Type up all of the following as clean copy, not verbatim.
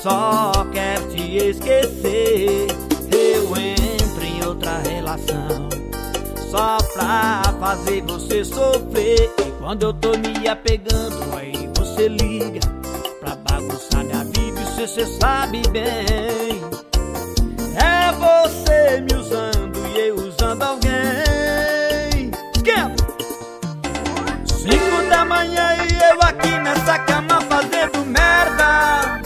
só quer te esquecer. Eu entro em outra relação só pra fazer você sofrer. E quando eu tô me apegando, aí você liga pra bagunçar minha vida. E cê sabe bem, é você me usando e eu usando alguém. Esquenta! 5 da manhã e eu aqui nessa cama fazendo merda,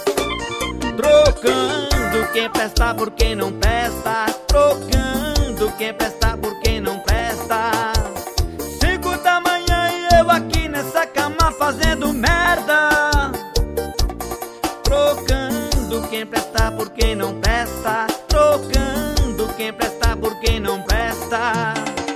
trocando quem presta por quem não presta, trocando quem presta por quem não presta. 5 da manhã e eu aqui nessa cama fazendo merda, trocando quem presta por quem não presta, trocando quem presta por quem não presta.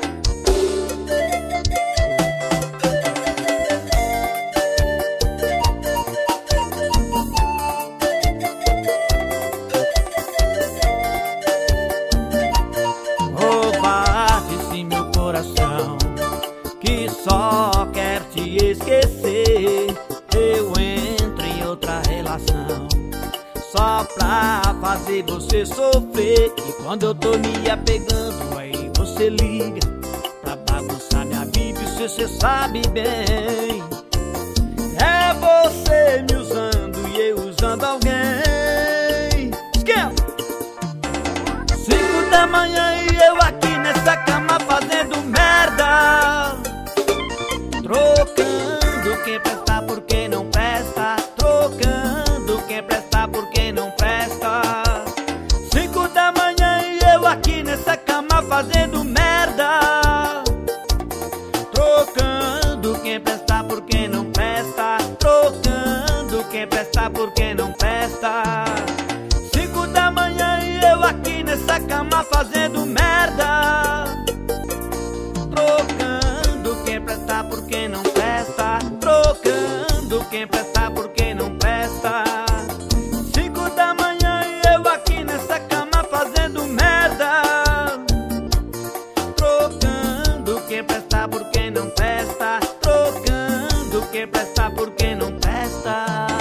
Que só quer te esquecer. Eu entro em outra relação só pra fazer você sofrer. E quando eu tô me apegando, aí você liga pra bagunçar minha vida. E cê sabe bem, é você me usando e eu usando alguém. Esquenta! 5 da manhã e eu aqui nessa cama fazendo merda, trocando quem presta por quem não presta, trocando quem presta por quem não presta. 5 da manhã e eu aqui nessa cama fazendo merda, trocando quem presta por quem não presta, trocando quem presta por quem não presta. 5 da manhã e eu aqui nessa cama fazendo merda, trocando quem presta por quem não presta, trocando quem presta por quem não presta. 5 da manhã e eu aqui nessa cama fazendo merda, trocando quem presta por quem não presta, trocando quem presta por quem não presta.